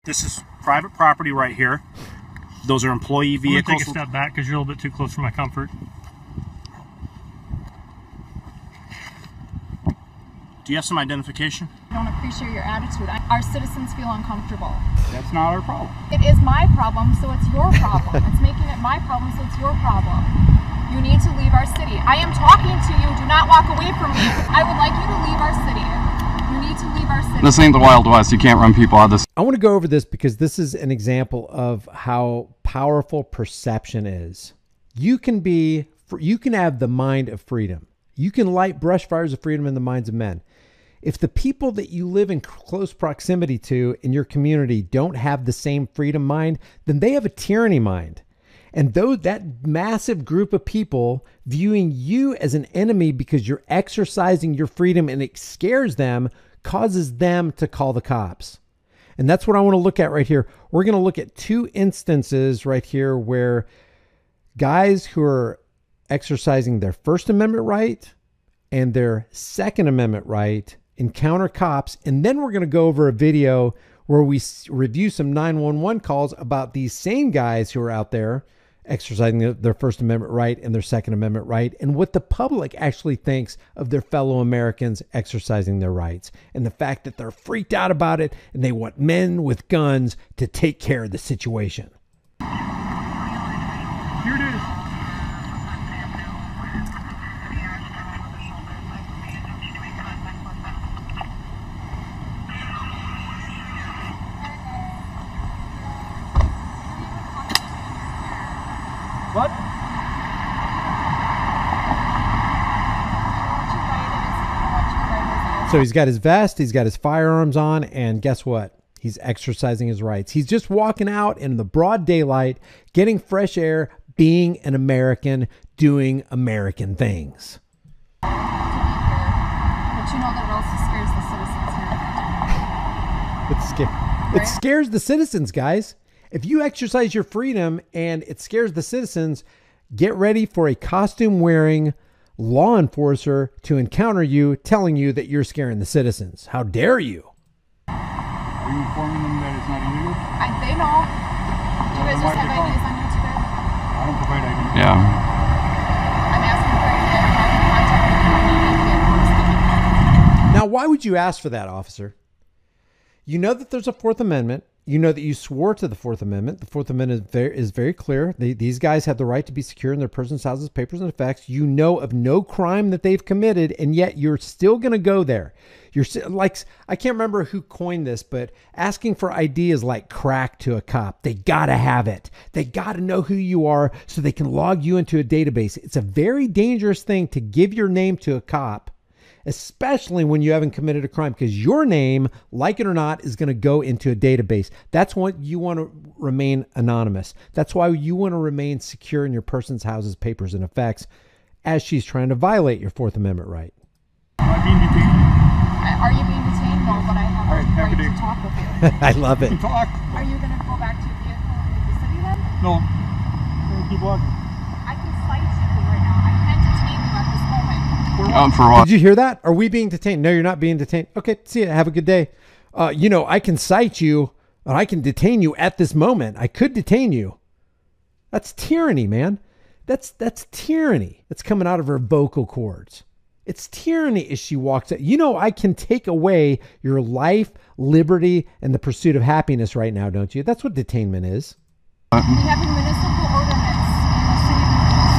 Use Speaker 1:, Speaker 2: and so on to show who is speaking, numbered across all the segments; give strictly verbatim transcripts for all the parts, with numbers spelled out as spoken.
Speaker 1: This is private property right here. Those are employee vehicles.
Speaker 2: I'm gonna take a step back because you're a little bit too close for my comfort.
Speaker 1: Do you have some identification?
Speaker 3: I don't appreciate your attitude. Our citizens feel uncomfortable.
Speaker 4: That's not our problem.
Speaker 3: It is my problem, so it's your problem. It's making it my problem, so it's your problem. You need to leave our city. I am talking to you. Do not walk away from me. I would like you to leave our city. You need to leave our city.
Speaker 4: This ain't the Wild West. You can't run people out of this.
Speaker 5: I want to go over this because this is an example of how powerful perception is. You can be, you can have the mind of freedom. You can light brush fires of freedom in the minds of men. If the people that you live in close proximity to in your community don't have the same freedom mind, then they have a tyranny mind. And though that massive group of people viewing you as an enemy because you're exercising your freedom and it scares them, causes them to call the cops. And that's what I want to look at right here. We're going to look at two instances right here where guys who are exercising their First Amendment right and their Second Amendment right encounter cops. And then we're going to go over a video where we review some nine one one calls about these same guys who are out there exercising their First Amendment right and their Second Amendment right, and what the public actually thinks of their fellow Americans exercising their rights, and the fact that they're freaked out about it and they want men with guns to take care of the situation.
Speaker 4: Here it is. What?
Speaker 5: So he's got his vest, he's got his firearms on, and guess what? He's exercising his rights. He's just walking out in the broad daylight, getting fresh air, being an American, doing American things.
Speaker 3: To be fair, but you know that it also scares the citizens here.
Speaker 5: It, sca
Speaker 3: Right?
Speaker 5: it scares the citizens, guys. If you exercise your freedom and it scares the citizens, get ready for a costume-wearing law enforcer to encounter you telling you that you're scaring the citizens. How dare you?
Speaker 4: Are you informing them that it's not illegal?
Speaker 3: I, they know. Do you guys just have I Ds on you today?
Speaker 4: I don't provide I Ds.
Speaker 6: Yeah.
Speaker 3: I'm asking for you to have contact with me.
Speaker 5: Now, why would you ask for that, officer? You know that there's a Fourth Amendment. You know that you swore to the Fourth Amendment. The Fourth Amendment is very, is very clear. They, these guys have the right to be secure in their persons, houses, papers, and effects. You know of no crime that they've committed, and yet you're still going to go there. You're like, I can't remember who coined this, but asking for I D is like crack to a cop. They got to have it. They got to know who you are so they can log you into a database. It's a very dangerous thing to give your name to a cop, especially when you haven't committed a crime, because your name, like it or not, is going to go into a database. That's what you want to remain anonymous. That's why you want to remain secure in your persons, houses, papers, and effects as she's trying to violate your Fourth Amendment right.
Speaker 4: Am I being detained?
Speaker 3: Are you being detained? No, but I have
Speaker 4: All right,
Speaker 3: a
Speaker 4: have a
Speaker 3: right
Speaker 4: day.
Speaker 3: to talk with you.
Speaker 5: I love it.
Speaker 4: You can talk.
Speaker 3: Are you going to go back to your vehicle and leave the city then?
Speaker 4: No. We're gonna keep walking.
Speaker 3: I can fight you right now. I can't detain you at this moment.
Speaker 6: Um, for what?
Speaker 5: Did you hear that? Are we being detained? No, you're not being detained. Okay, see ya. Have a good day. Uh, you know, I can cite you, or I can detain you at this moment. I could detain you. That's tyranny, man. That's that's tyranny. That's coming out of her vocal cords. It's tyranny as she walks out. You know, I can take away your life, liberty, and the pursuit of happiness right now, don't you? That's what detainment is.
Speaker 3: We have a municipal ordinance in the city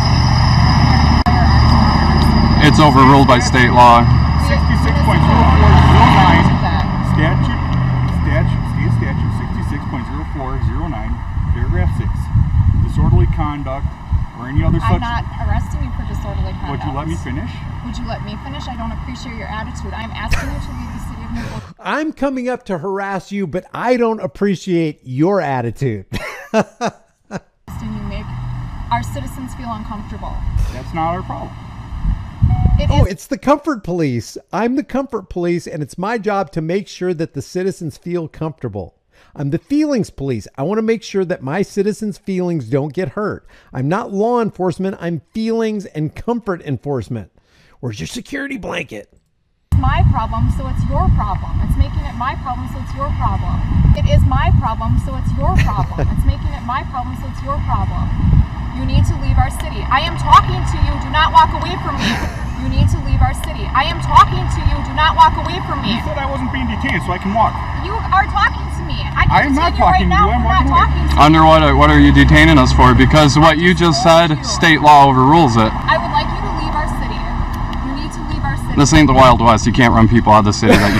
Speaker 3: of
Speaker 6: It's overruled by state law.
Speaker 4: sixty-six point zero four zero nine statute, statute, state statute sixty-six point zero four zero nine, paragraph six. Disorderly conduct or any other
Speaker 3: I'm
Speaker 4: such.
Speaker 3: not arresting you for disorderly conduct.
Speaker 4: Would you let me finish?
Speaker 3: Would you let me finish? I don't appreciate your attitude. I'm asking you to leave the city of New York.
Speaker 5: I'm coming up to harass you, but I don't appreciate your attitude.
Speaker 3: You make our citizens feel uncomfortable.
Speaker 4: That's not our problem.
Speaker 3: It
Speaker 5: Oh,
Speaker 3: is.
Speaker 5: it's the comfort police. I'm the comfort police, and it's my job to make sure that the citizens feel comfortable. I'm the feelings police. I want to make sure that my citizens' feelings don't get hurt. I'm not law enforcement. I'm feelings and comfort enforcement. Where's your security blanket?
Speaker 3: my problem, so it's your problem. It's making making it my problem, so it's your problem. It is my problem, so it's your problem. It's making it my problem, so it's your problem. You need to leave our city. I am talking to you. Do not walk away from me. You need to leave our city. I am talking to you. Do not walk away from me.
Speaker 4: You said I wasn't being detained, so I can walk.
Speaker 3: You are talking to me. I can
Speaker 4: I am not
Speaker 3: continue
Speaker 4: talking
Speaker 3: right
Speaker 4: to
Speaker 3: now.
Speaker 4: you. I'm
Speaker 3: You're not
Speaker 4: walking away.
Speaker 3: talking to me.
Speaker 6: Under what, what are you detaining us for? Because what you just said, state law overrules it.
Speaker 3: I would like you to leave our city. You need to leave our city.
Speaker 6: This ain't the Wild West. You can't run people out of the city that you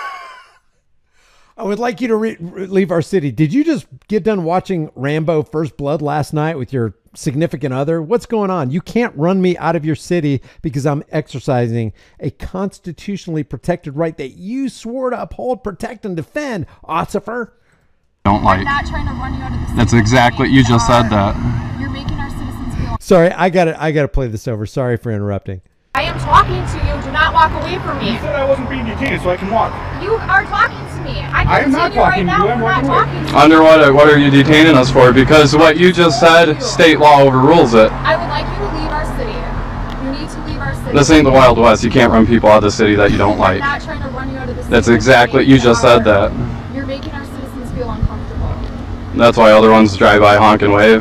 Speaker 5: I would like you to re- re- leave our city. Did you just get done watching Rambo First Blood last night with your significant other? What's going on? You can't run me out of your city because I'm exercising a constitutionally protected right that you swore to uphold, protect, and defend, Ossifer.
Speaker 6: don't like.
Speaker 3: I'm not trying to run you out of the city.
Speaker 6: That's exactly, you just said that.
Speaker 3: You're making our citizens feel.
Speaker 5: Sorry, I got to I got to play this over. Sorry for interrupting.
Speaker 3: I am talking to you. Do not walk away from me.
Speaker 4: You said I wasn't being detained, so I can walk.
Speaker 3: You are talking to me. I
Speaker 4: I
Speaker 3: can
Speaker 4: am not
Speaker 3: continue right
Speaker 4: talking to
Speaker 3: now.
Speaker 4: you. I'm
Speaker 3: You're not
Speaker 4: walking away.
Speaker 3: talking to me.
Speaker 6: Under what, what are you detaining us for? Because what you just said, state law overrules it.
Speaker 3: I would like you to leave our city. You need to leave our city.
Speaker 6: This ain't the Wild West. You can't run people out of the city that you don't
Speaker 3: I'm
Speaker 6: like.
Speaker 3: not trying to run you out of the city.
Speaker 6: That's exactly, you just said that.
Speaker 3: You're making our citizens feel uncomfortable.
Speaker 6: That's why other ones drive by, honk and wave.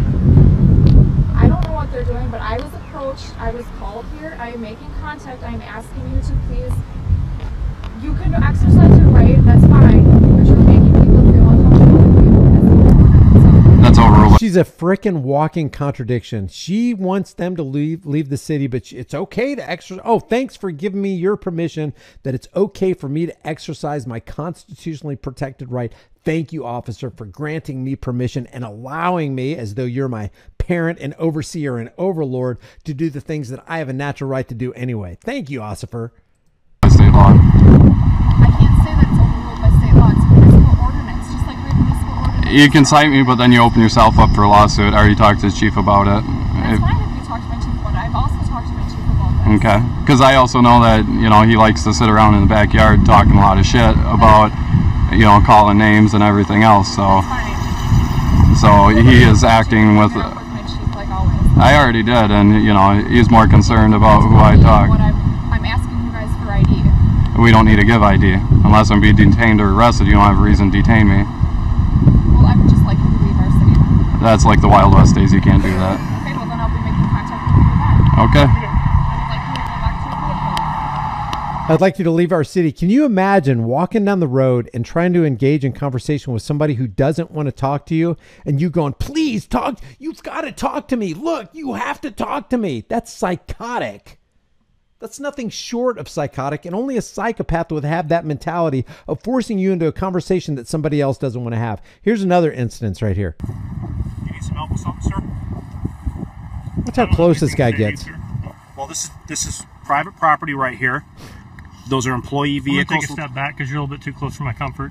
Speaker 3: I don't know what they're doing, but I was approached. I was called here. I am making contact. I am asking you to please. You can exercise your right. That's fine. But you're making people feel uncomfortable.
Speaker 6: That's overruled.
Speaker 5: She's a frickin' walking contradiction. She wants them to leave leave the city, but she, it's okay to exercise. Oh, thanks for giving me your permission that it's okay for me to exercise my constitutionally protected right. Thank you, officer, for granting me permission and allowing me, as though you're my parent and overseer and overlord, to do the things that I have a natural right to do anyway. Thank you, Ossifer.
Speaker 6: State law.
Speaker 3: I can't say that it's overruled by state law. It's a municipal ordinance, just like we have municipal ordinance.
Speaker 6: You can cite me, but then you open yourself up for a lawsuit. I already talked to the chief about it.
Speaker 3: That's fine if you talk to my chief about it. I've also talked to my chief about this.
Speaker 6: Okay. Because I also know that, you know, he likes to sit around in the backyard talking a lot of shit about, you know, calling names and everything else. So,
Speaker 3: That's fine.
Speaker 6: so he is acting with.
Speaker 3: You're up with my chief, like always.
Speaker 6: I already did, and you know, he's more concerned about who I
Speaker 3: What
Speaker 6: talk.
Speaker 3: I'm, I'm asking you guys for I D.
Speaker 6: We don't need to give I D unless I'm being detained or arrested. You don't have a reason to detain me.
Speaker 3: Well, I would just like you to leave our city then.
Speaker 6: That's like the Wild West days. You can't do that.
Speaker 3: Okay, well then I'll be making contact with you then.
Speaker 6: Okay.
Speaker 3: I would like you to go back to your vehicle.
Speaker 5: I'd like you to leave our city. Can you imagine walking down the road and trying to engage in conversation with somebody who doesn't want to talk to you and you going, please talk. You've got to talk to me. Look, you have to talk to me. That's psychotic. That's nothing short of psychotic, and only a psychopath would have that mentality of forcing you into a conversation that somebody else doesn't want to have. Here's another instance right here.
Speaker 1: You need some help with something, sir?
Speaker 5: Watch how close this guy gets.
Speaker 1: Well, this is this is private property right here. Those are employee
Speaker 2: I'm gonna
Speaker 1: vehicles.
Speaker 2: take a step back because you're a little bit too close for my comfort.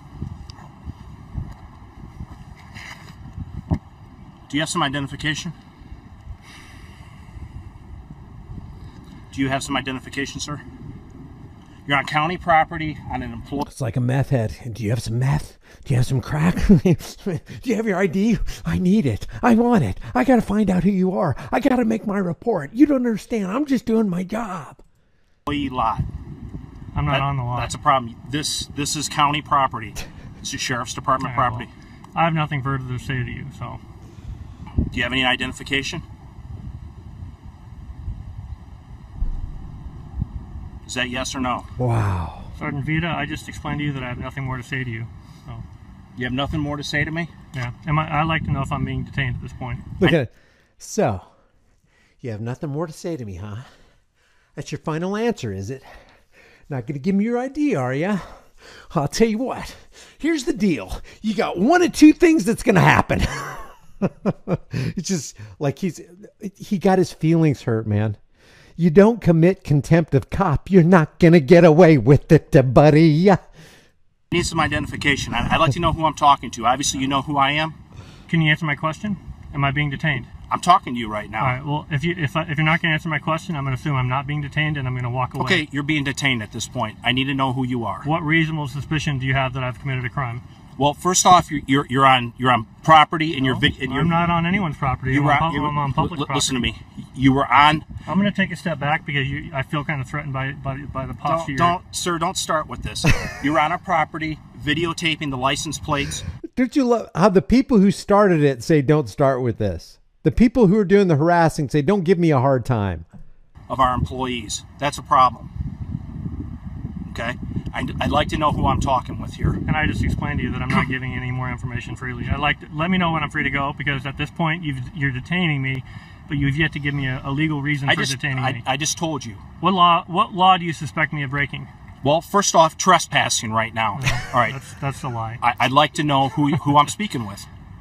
Speaker 1: Do you have some identification? Do you have some identification, sir? You're on county property on an employee.
Speaker 5: It's like a meth head. Do you have some meth? Do you have some crack? Do you have your I D? I need it. I want it. I got to find out who you are. I got to make my report. You don't understand. I'm just doing my job.
Speaker 1: Employee lot.
Speaker 2: I'm not
Speaker 1: That-
Speaker 2: on the lot.
Speaker 1: That's a problem. This this is county property. This is sheriff's department
Speaker 2: All right,
Speaker 1: property.
Speaker 2: well, I have nothing further to say to you, so.
Speaker 1: Do you have any identification? Is that yes or no?
Speaker 5: Wow.
Speaker 2: Sergeant Vita, I just explained to you that I have nothing more to say to you. So,
Speaker 1: You have nothing more to say to me?
Speaker 2: yeah. Am I, I'd like to know if I'm being detained at this point.
Speaker 5: Look at it. So, you have nothing more to say to me, huh? That's your final answer, is it? Not going to give me your I D, are you? I'll tell you what. Here's the deal. You got one of two things that's going to happen. It's just like he's he got his feelings hurt, man. You don't commit contempt of cop, you're not going to get away with it, buddy.
Speaker 1: I need some identification. I- I'd like to know who I'm talking to. Obviously, you know who I am.
Speaker 2: Can you answer my question? Am I being detained?
Speaker 1: I'm talking to you right now.
Speaker 2: All right. Well, if you if I, if you're not going to answer my question, I'm going to assume I'm not being detained and I'm going to walk away.
Speaker 1: Okay, you're being detained at this point. I need to know who you are.
Speaker 2: What reasonable suspicion do you have that I've committed a crime?
Speaker 1: Well, first off, you're you're, you're on you're on property, and
Speaker 2: No,
Speaker 1: you're vid- and you're
Speaker 2: I'm not on anyone's property.
Speaker 1: You
Speaker 2: I'm,
Speaker 1: were
Speaker 2: on,
Speaker 1: on,
Speaker 2: pub-
Speaker 1: you were-
Speaker 2: I'm on public
Speaker 1: l-
Speaker 2: property.
Speaker 1: Listen to me. You were on.
Speaker 2: I'm going to take a step back because you, I feel kind of threatened by by, by the posture.
Speaker 1: Don't, don't, sir, don't start with this. You're on a property, videotaping the license plates.
Speaker 5: Don't you love how the people who started it say, don't start with this? The people who are doing the harassing say, don't give me a hard time.
Speaker 1: Of our employees. That's a problem. Okay? I'd, I'd like to know who I'm talking with here.
Speaker 2: And I just explained to you that I'm not giving any more information freely. I'd like to, let me know when I'm free to go, because at this point you've, you're detaining me, but you've yet to give me a, a legal reason
Speaker 1: I
Speaker 2: for
Speaker 1: just,
Speaker 2: detaining
Speaker 1: I,
Speaker 2: me.
Speaker 1: I just told you.
Speaker 2: What law? What law do you suspect me of breaking?
Speaker 1: Well, first off, trespassing right now.
Speaker 2: No,
Speaker 1: All right.
Speaker 2: That's that's a lie.
Speaker 1: I, I'd like to know who who I'm speaking with.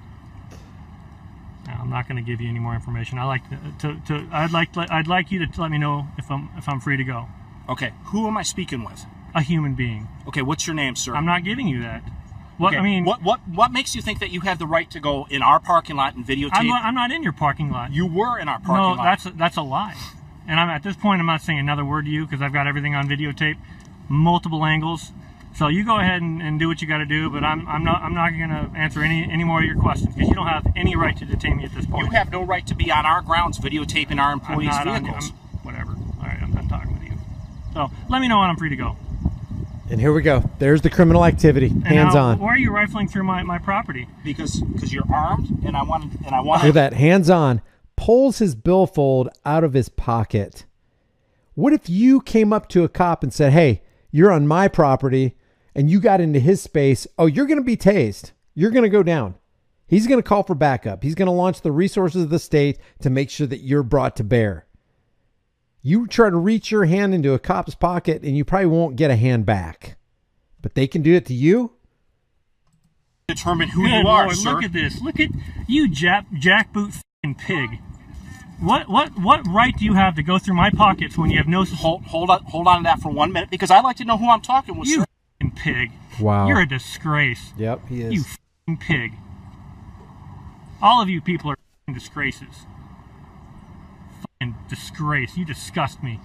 Speaker 2: No, I'm not going to give you any more information. I like to, to, to I'd like to, I'd like you to let me know if I'm if I'm free to go.
Speaker 1: Okay. Who am I speaking with?
Speaker 2: A human being.
Speaker 1: Okay. What's your name, sir?
Speaker 2: I'm not giving you that. What
Speaker 1: Okay,
Speaker 2: I mean,
Speaker 1: what what what makes you think that you have the right to go in our parking lot and videotape?
Speaker 2: I'm not, I'm not in your parking lot.
Speaker 1: You were in our parking
Speaker 2: no,
Speaker 1: lot.
Speaker 2: that's a, that's a lie. And I'm at this point, I'm not saying another word to you because I've got everything on videotape, multiple angles. So you go ahead and, and do what you got to do. But I'm I'm not I'm not going to answer any any more of your questions because you don't have any right to detain me at this point.
Speaker 1: You have no right to be on our grounds videotaping our
Speaker 2: I'm
Speaker 1: employees'
Speaker 2: not on-
Speaker 1: vehicles.
Speaker 2: I'm- whatever. All right, I'm done talking with you. So let me know when I'm free to go.
Speaker 5: And here we go. There's the criminal activity.
Speaker 2: And
Speaker 5: Hands
Speaker 2: now,
Speaker 5: on.
Speaker 2: Why are you rifling through my, my property?
Speaker 1: because because you're armed and I wanted and I
Speaker 5: Look
Speaker 1: wanted
Speaker 5: at that. Hands on. Pulls his billfold out of his pocket. What if you came up to a cop and said, hey, you're on my property, and you got into his space? Oh, you're going to be tased. You're going to go down. He's going to call for backup. He's going to launch the resources of the state to make sure that you're brought to bear. You try to reach your hand into a cop's pocket and you probably won't get a hand back. But they can do it to you?
Speaker 1: to determine who
Speaker 2: Good
Speaker 1: you are,
Speaker 2: Lord,
Speaker 1: sir.
Speaker 2: look at this. Look at you, jap, jackboot f***ing pig. What what what right do you have to go through my pockets when you have no...
Speaker 1: Hold, hold on, hold on to that for one minute, because I'd like to know who I'm talking with,
Speaker 2: You
Speaker 1: sir.
Speaker 2: f***ing pig.
Speaker 5: Wow.
Speaker 2: You're a disgrace.
Speaker 5: Yep, he is.
Speaker 2: You f***ing pig. All of you people are f***ing disgraces. F***ing disgrace. You disgust me.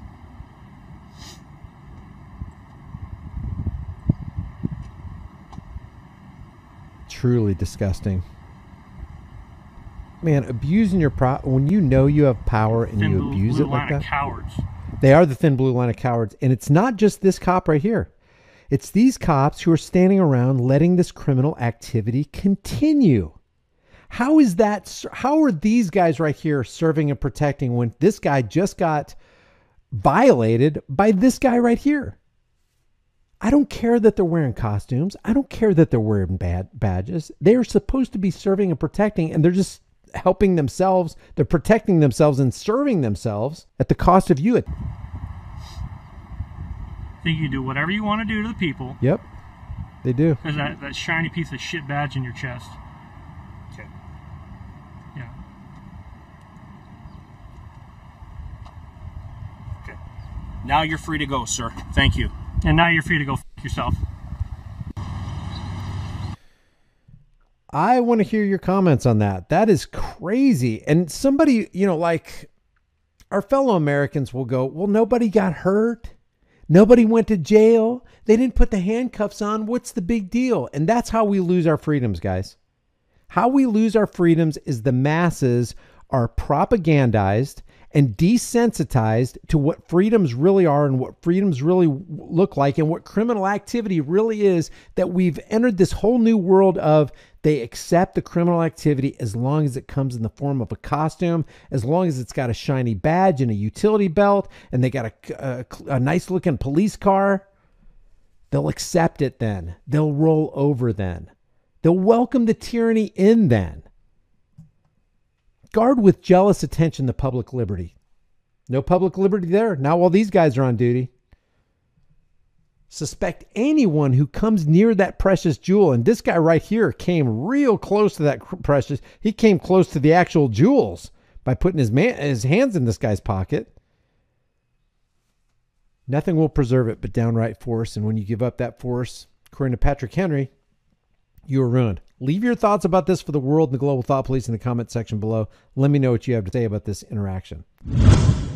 Speaker 5: Truly disgusting. Man, abusing your pro when you know you have power and
Speaker 2: Thin
Speaker 5: you
Speaker 2: blue,
Speaker 5: abuse
Speaker 2: blue
Speaker 5: it like
Speaker 2: line of
Speaker 5: that.
Speaker 2: cowards.
Speaker 5: They are the thin blue line of cowards. And it's not just this cop right here. It's these cops who are standing around letting this criminal activity continue. How is that? How are these guys right here serving and protecting when this guy just got violated by this guy right here? I don't care that they're wearing costumes. I don't care that they're wearing bad badges. They are supposed to be serving and protecting, and they're just helping themselves. They're protecting themselves and serving themselves at the cost of you.
Speaker 2: Think you do whatever you want to do to the people
Speaker 5: Yep, they do.
Speaker 2: because that, that shiny piece of shit badge in your chest.
Speaker 1: Okay.
Speaker 2: Yeah.
Speaker 1: Okay. Now you're free to go, sir. Thank you.
Speaker 2: And now you're free to go f*** yourself.
Speaker 5: I want to hear your comments on that. That is crazy. And somebody, you know, like our fellow Americans will go, well, nobody got hurt. Nobody went to jail. They didn't put the handcuffs on. What's the big deal? And that's how we lose our freedoms, guys. How we lose our freedoms is the masses are propagandized and desensitized to what freedoms really are and what freedoms really look like and what criminal activity really is, that we've entered this whole new world of they accept the criminal activity as long as it comes in the form of a costume, as long as it's got a shiny badge and a utility belt and they got a, a, a nice looking police car. They'll accept it then. They'll roll over then. They'll welcome the tyranny in then. Guard with jealous attention the public liberty. No public liberty there. Now while these guys are on duty. Suspect anyone who comes near that precious jewel. And this guy right here came real close to that precious. He came close to the actual jewels by putting his man, his hands in this guy's pocket. Nothing will preserve it but downright force. And when you give up that force, according to Patrick Henry, you are ruined. Leave your thoughts about this for the world and the Global Thought Police in the comment section below. Let me know what you have to say about this interaction.